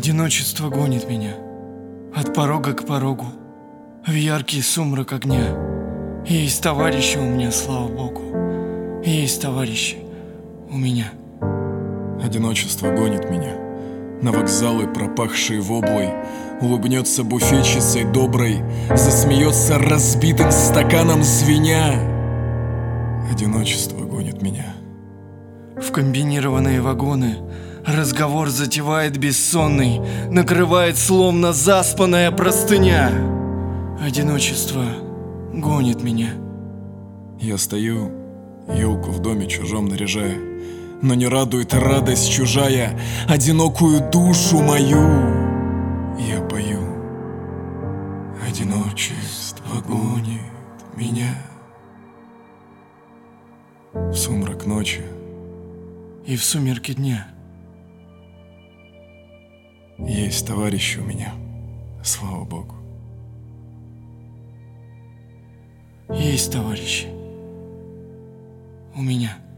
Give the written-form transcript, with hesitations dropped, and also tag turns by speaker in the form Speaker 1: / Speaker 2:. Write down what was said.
Speaker 1: Одиночество гонит меня от порога к порогу, в яркий сумрак огня. Есть товарищи у меня, слава богу, есть товарищи у меня.
Speaker 2: Одиночество гонит меня на вокзалы, пропахшие воблой. Улыбнется буфетчицей доброй, засмеется разбитым стаканом звеня. Одиночество гонит меня.
Speaker 1: В комбинированные вагоны разговор затевает бессонный, накрывает словно заспанная простыня. Одиночество гонит меня.
Speaker 2: Я стою, елку в доме чужом наряжая, но не радует радость чужая одинокую душу мою. Я пою. Одиночество гонит меня в сумрак ночи
Speaker 1: И в сумерки дня.
Speaker 2: есть товарищи у меня, слава богу.
Speaker 1: Есть товарищи у меня.